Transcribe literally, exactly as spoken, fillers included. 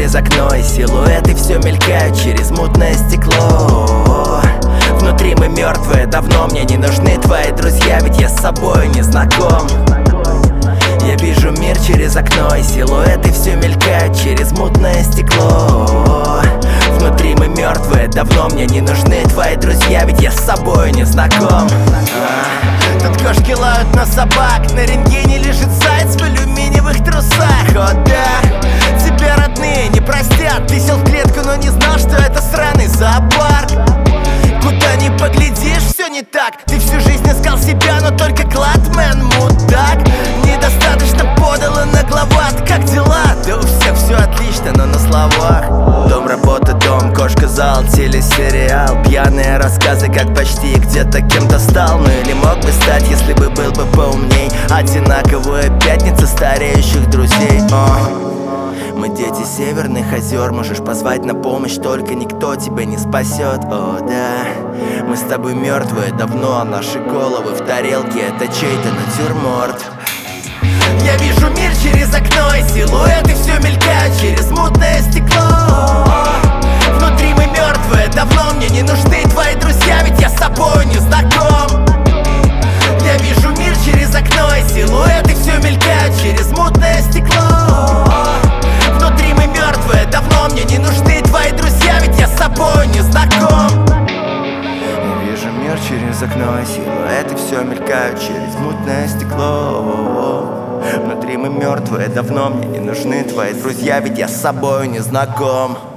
через окно, и силуэты все мелькают через мутное стекло. Внутри мы мертвые, давно мне не нужны твои друзья, ведь я с собой не знаком. Я вижу мир через окно, и силуэты все мелькают через мутное стекло. Внутри мы мертвые, давно мне не нужны твои друзья, ведь я с собой не знаком. а, Тут кошки лают на собак, на рентгене лежит заяц в алюминиевых трусах. О да, тебя родные не простят, ты сел в клетку, но не знал, что это сраный зоопарк. Куда ни поглядишь, все не так. Ты всю жизнь искал себя, но только кладмен, мудак. Недостаточно подало нагловат. Как дела? Да у всех все отлично, но на словах. Дом, работа, дом, кошка, зал, телесериал. Пьяные рассказы, как почти где-то кем-то стал. Ну или мог бы стать, если бы был бы поумней. Одинаковая пятница стареющих друзей. О. Мы дети северных озер, можешь позвать на помощь, только никто тебя не спасет. О да, мы с тобой мертвые давно, наши головы в тарелке — это чей-то натюрморт. Я вижу мир через окно, и силуэты все мелькают через мутное стекло. Внутри мы мертвые, давно мне не нужны твои друзья, ведь я с собой не знаком. Я вижу мир через окно, и силуэты все мелькают через мутное стекло. Внутри мы мертвые, давно мне не нужны твои друзья, ведь я с собой не знаком. Я вижу мир через окно, и силуэты все мелькают через мутное стекло. Внутри мы мертвые, давно мне не нужны твои друзья, ведь я с собой не знаком.